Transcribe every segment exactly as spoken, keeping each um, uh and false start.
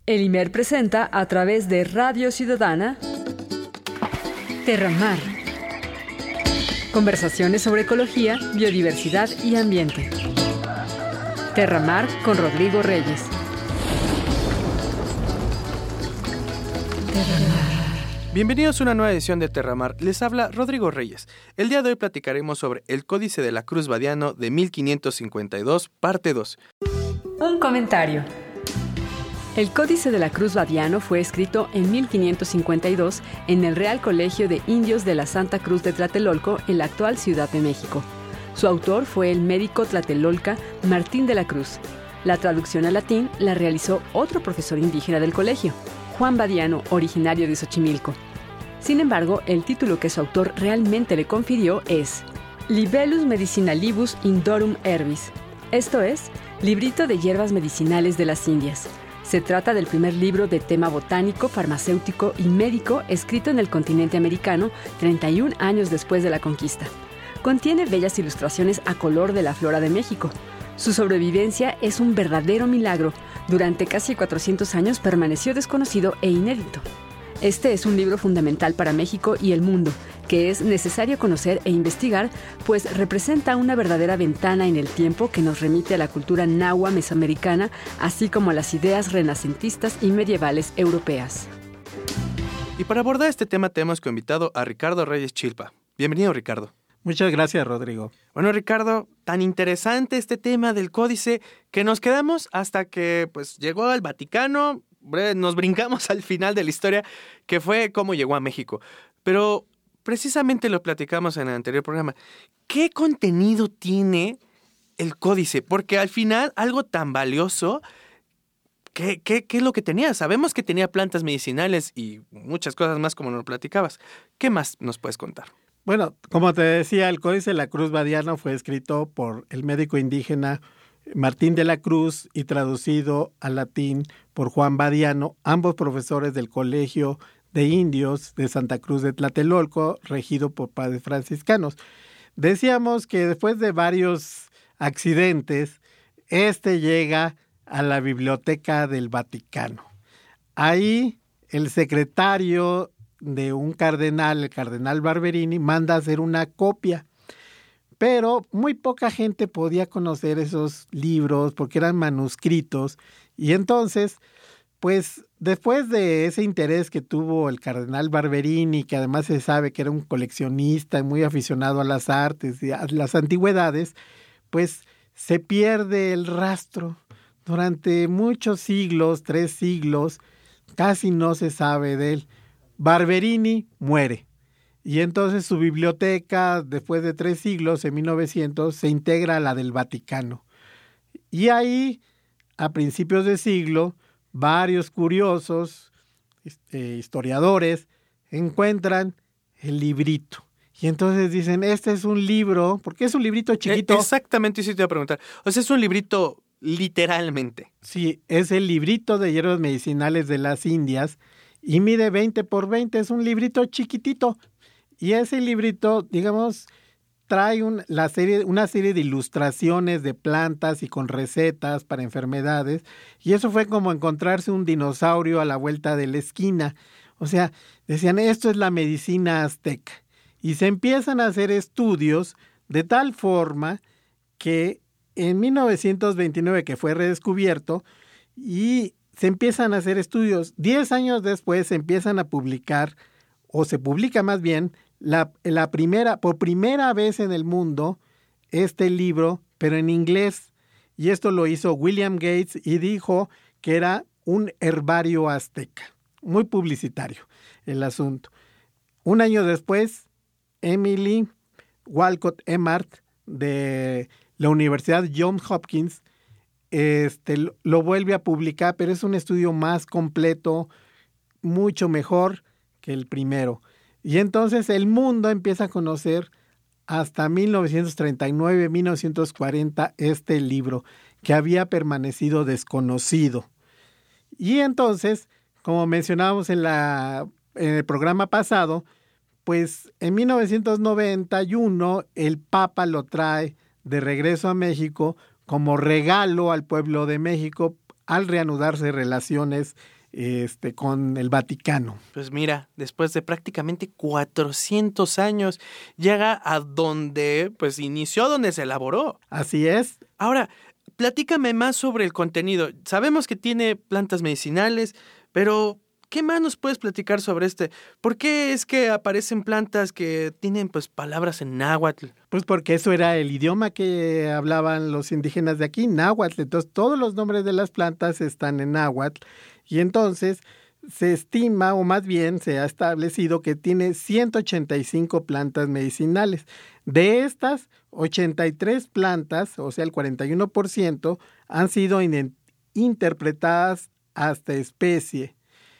El I M E R presenta a través de Radio Ciudadana Terramar. Conversaciones sobre ecología, biodiversidad y ambiente. Terramar con Rodrigo Reyes. Terramar. Bienvenidos a una nueva edición de Terramar. Les habla Rodrigo Reyes. El día de hoy platicaremos sobre el Códice de la Cruz Badiano de mil quinientos cincuenta y dos, parte dos. Un comentario. El Códice de la Cruz Badiano fue escrito en mil quinientos cincuenta y dos en el Real Colegio de Indios de la Santa Cruz de Tlatelolco, en la actual Ciudad de México. Su autor fue el médico tlatelolca Martín de la Cruz. La traducción al latín la realizó otro profesor indígena del colegio, Juan Badiano, originario de Xochimilco. Sin embargo, el título que su autor realmente le confirió es Libellus Medicinalibus Indorum Herbis, esto es, Librito de Hierbas Medicinales de las Indias. Se trata del primer libro de tema botánico, farmacéutico y médico escrito en el continente americano treinta y un años después de la conquista. Contiene bellas ilustraciones a color de la flora de México. Su sobrevivencia es un verdadero milagro. Durante casi cuatrocientos años permaneció desconocido e inédito. Este es un libro fundamental para México y el mundo, que es necesario conocer e investigar, pues representa una verdadera ventana en el tiempo que nos remite a la cultura nahua mesoamericana, así como a las ideas renacentistas y medievales europeas. Y para abordar este tema tenemos invitado a Ricardo Reyes Chilpa. Bienvenido, Ricardo. Muchas gracias, Rodrigo. Bueno, Ricardo, tan interesante este tema del códice que nos quedamos hasta que pues llegó al Vaticano. Nos brincamos al final de la historia, que fue cómo llegó a México. Pero precisamente lo platicamos en el anterior programa. ¿Qué contenido tiene el códice? Porque al final, algo tan valioso, ¿qué, qué, qué es lo que tenía? Sabemos que tenía plantas medicinales y muchas cosas más, como nos platicabas. ¿Qué más nos puedes contar? Bueno, como te decía, el Códice de la Cruz Badiano fue escrito por el médico indígena Martín de la Cruz y traducido al latín por Juan Badiano, ambos profesores del Colegio de Indios de Santa Cruz de Tlatelolco, regido por padres franciscanos. Decíamos que después de varios accidentes, este llega a la Biblioteca del Vaticano. Ahí el secretario de un cardenal, el cardenal Barberini, manda a hacer una copia. Pero muy poca gente podía conocer esos libros porque eran manuscritos. Y entonces, pues después de ese interés que tuvo el cardenal Barberini, que además se sabe que era un coleccionista y muy aficionado a las artes y a las antigüedades, pues se pierde el rastro. Durante muchos siglos, tres siglos, casi no se sabe de él. Barberini muere. Y entonces su biblioteca, después de tres siglos, en mil novecientos, se integra a la del Vaticano. Y ahí, a principios de siglo, varios curiosos, eh, historiadores, encuentran el librito. Y entonces dicen, este es un libro, porque es un librito chiquito. Eh, exactamente, eso te iba a preguntar. O sea, es un librito literalmente. Sí, es el librito de hierbas medicinales de las Indias y mide veinte por veinte, es un librito chiquitito. Y ese librito, digamos, trae un, la serie, una serie de ilustraciones de plantas y con recetas para enfermedades. Y eso fue como encontrarse un dinosaurio a la vuelta de la esquina. O sea, decían, esto es la medicina azteca. Y se empiezan a hacer estudios de tal forma que en mil novecientos veintinueve, que fue redescubierto, y se empiezan a hacer estudios. Diez años después se empiezan a publicar, o se publica más bien, La, la primera, por primera vez en el mundo, este libro, pero en inglés. Y esto lo hizo William Gates y dijo que era un herbario azteca. Muy publicitario el asunto. Un año después, Emily Walcott Emart de la Universidad Johns Hopkins este, lo vuelve a publicar, pero es un estudio más completo, mucho mejor que el primero. Y entonces el mundo empieza a conocer hasta mil novecientos treinta y nueve, mil novecientos cuarenta este libro que había permanecido desconocido. Y entonces, como mencionábamos en, la, en el programa pasado, pues en mil novecientos noventa y uno el Papa lo trae de regreso a México como regalo al pueblo de México al reanudarse relaciones este, con el Vaticano. Pues mira, después de prácticamente cuatrocientos años, llega a donde pues inició, donde se elaboró. Así es. Ahora, platícame más sobre el contenido. Sabemos que tiene plantas medicinales, pero ¿qué más nos puedes platicar sobre este? ¿Por qué es que aparecen plantas que tienen pues palabras en náhuatl? Pues porque eso era el idioma que hablaban los indígenas de aquí, náhuatl. Entonces todos los nombres de las plantas están en náhuatl y entonces se estima, o más bien se ha establecido que tiene ciento ochenta y cinco plantas medicinales. De estas, ochenta y tres plantas, o sea el cuarenta y uno por ciento, han sido in- interpretadas hasta especie.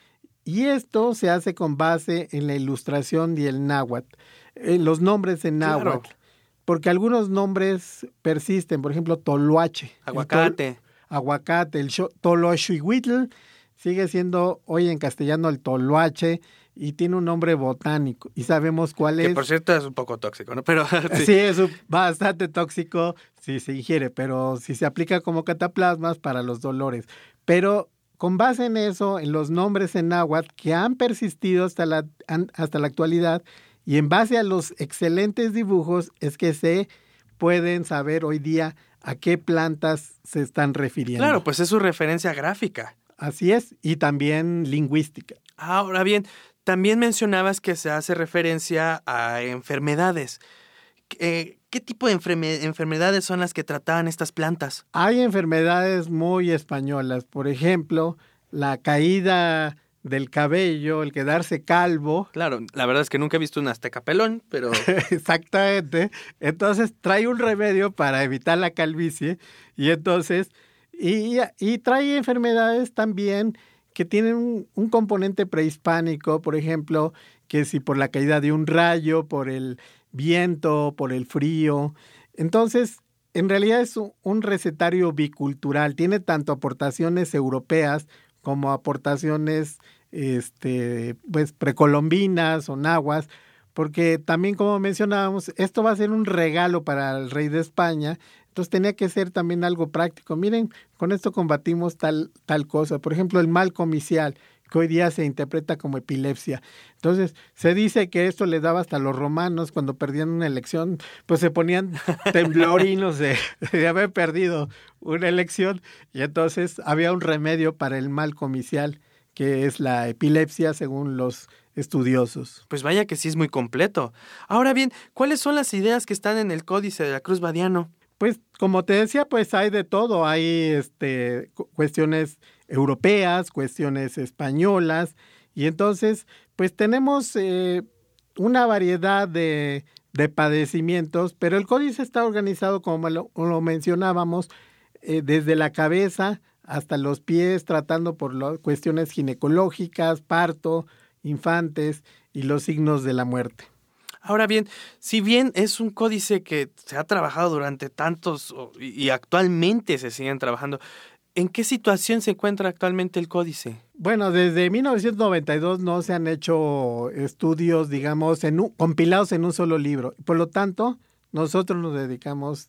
Y esto se hace con base en la ilustración y el náhuatl, en los nombres en náhuatl. Claro. Porque algunos nombres persisten, por ejemplo, toloache. Aguacate. Tol, aguacate, el toloachihuitl sigue siendo hoy en castellano el toloache y tiene un nombre botánico y sabemos cuál que es. Por cierto es un poco tóxico, ¿no? Pero sí, sí es un, bastante tóxico si se ingiere, pero si se aplica como cataplasmas para los dolores. Pero con base en eso, en los nombres en náhuatl que han persistido hasta la, hasta la actualidad y en base a los excelentes dibujos es que se pueden saber hoy día a qué plantas se están refiriendo. Claro, pues es su referencia gráfica. Así es, y también lingüística. Ahora bien, también mencionabas que se hace referencia a enfermedades. Eh, ¿Qué tipo de enferme- enfermedades son las que trataban estas plantas? Hay enfermedades muy españolas, por ejemplo, la caída del cabello, el quedarse calvo. Claro, la verdad es que nunca he visto un azteca pelón, pero... Exactamente. Entonces trae un remedio para evitar la calvicie y entonces, y, y trae enfermedades también que tienen un, un componente prehispánico, por ejemplo, que si por la caída de un rayo, por el viento, por el frío. Entonces, en realidad es un recetario bicultural. Tiene tanto aportaciones europeas como aportaciones este, pues, precolombinas o nahuas, porque también, como mencionábamos, esto va a ser un regalo para el rey de España. Entonces tenía que ser también algo práctico. Miren, con esto combatimos tal, tal cosa. Por ejemplo, el mal comicial, que hoy día se interpreta como epilepsia. Entonces, se dice que esto le daba hasta a los romanos cuando perdían una elección, pues se ponían temblorinos de, de haber perdido una elección y entonces había un remedio para el mal comicial, que es la epilepsia según los estudiosos. Pues vaya que sí es muy completo. Ahora bien, ¿cuáles son las ideas que están en el Códice de la Cruz Badiano? Pues como te decía, pues hay de todo, hay este, cuestiones europeas, cuestiones españolas, y entonces pues tenemos eh, una variedad de, de padecimientos, pero el códice está organizado como lo, lo mencionábamos, eh, desde la cabeza hasta los pies, tratando por las cuestiones ginecológicas, parto, infantes y los signos de la muerte. Ahora bien, si bien es un códice que se ha trabajado durante tantos y actualmente se siguen trabajando, ¿en qué situación se encuentra actualmente el códice? Bueno, desde mil novecientos noventa y dos no se han hecho estudios, digamos, en un, compilados en un solo libro. Por lo tanto, nosotros nos dedicamos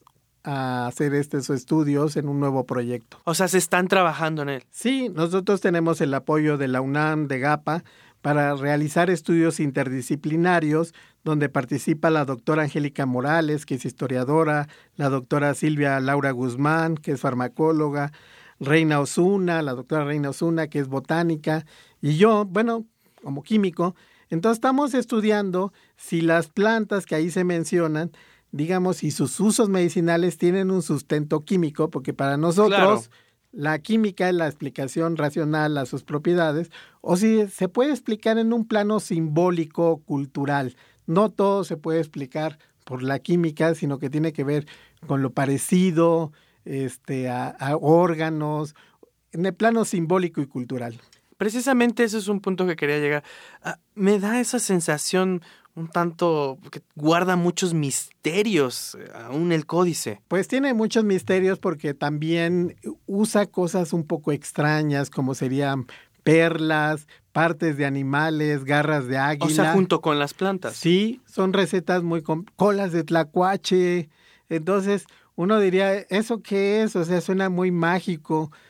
a hacer estos estudios en un nuevo proyecto. O sea, se están trabajando en él. Sí, nosotros tenemos el apoyo de la UNAM, de GAPA, para realizar estudios interdisciplinarios donde participa la doctora Angélica Morales, que es historiadora, la doctora Silvia Laura Guzmán, que es farmacóloga, Reina Osuna, la doctora Reina Osuna, que es botánica, y yo, bueno, como químico. Entonces estamos estudiando si las plantas que ahí se mencionan, digamos, si sus usos medicinales tienen un sustento químico, porque para nosotros... Claro. La química es la explicación racional a sus propiedades, o si se puede explicar en un plano simbólico, cultural. No todo se puede explicar por la química, sino que tiene que ver con lo parecido este, a, a órganos, en el plano simbólico y cultural. Precisamente ese es un punto que quería llegar. Ah, me da esa sensación un tanto que guarda muchos misterios, aún el códice. Pues tiene muchos misterios porque también usa cosas un poco extrañas, como serían perlas, partes de animales, garras de águila. O sea, junto con las plantas. Sí, son recetas muy... Com- colas de tlacuache. Entonces, uno diría, ¿eso qué es? O sea, suena muy mágico.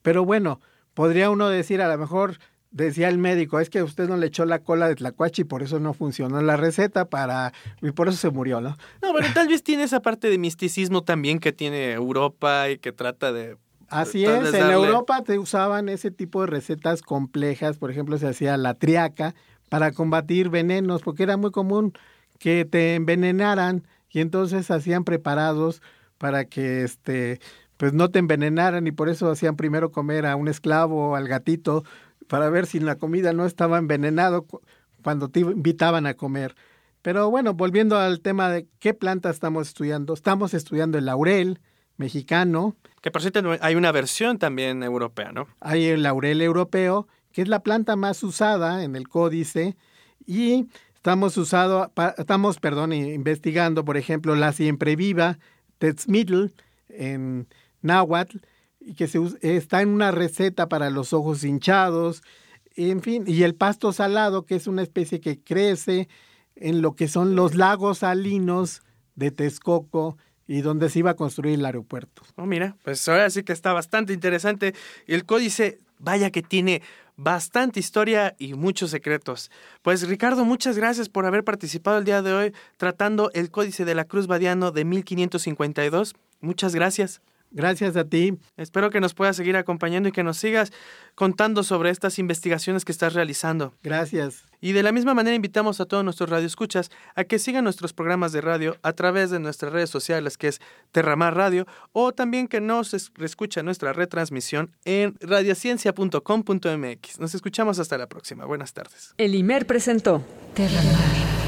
Pero bueno, podría uno decir, a lo mejor decía el médico, es que usted no le echó la cola de tlacuache y por eso no funcionó la receta para y por eso se murió, ¿no? No, pero tal vez tiene esa parte de misticismo también que tiene Europa y que trata de... Así es, en darle... Europa te usaban ese tipo de recetas complejas, por ejemplo, se hacía la triaca para combatir venenos, porque era muy común que te envenenaran y entonces hacían preparados para que este pues no te envenenaran y por eso hacían primero comer a un esclavo o al gatito para ver si la comida no estaba envenenado cuando te invitaban a comer. Pero bueno, volviendo al tema de qué planta estamos estudiando, estamos estudiando el laurel mexicano. Que por cierto hay una versión también europea, ¿no? Hay el laurel europeo, que es la planta más usada en el códice, y estamos usado, estamos, perdón, investigando, por ejemplo, la siempreviva Tetzmitl en náhuatl, y que se usa, está en una receta para los ojos hinchados, en fin, y el pasto salado, que es una especie que crece en lo que son los lagos salinos de Texcoco y donde se iba a construir el aeropuerto. Oh, mira, pues ahora sí que está bastante interesante. El códice, vaya que tiene bastante historia y muchos secretos. Pues Ricardo, muchas gracias por haber participado el día de hoy tratando el Códice de la Cruz Badiano de mil quinientos cincuenta y dos. Muchas gracias. Gracias a ti. Espero que nos puedas seguir acompañando y que nos sigas contando sobre estas investigaciones que estás realizando. Gracias. Y de la misma manera invitamos a todos nuestros radioescuchas a que sigan nuestros programas de radio a través de nuestras redes sociales, que es Terramar Radio, o también que nos escucha nuestra retransmisión en radiociencia punto com punto m x. Nos escuchamos hasta la próxima. Buenas tardes. El I M E R presentó Terramar.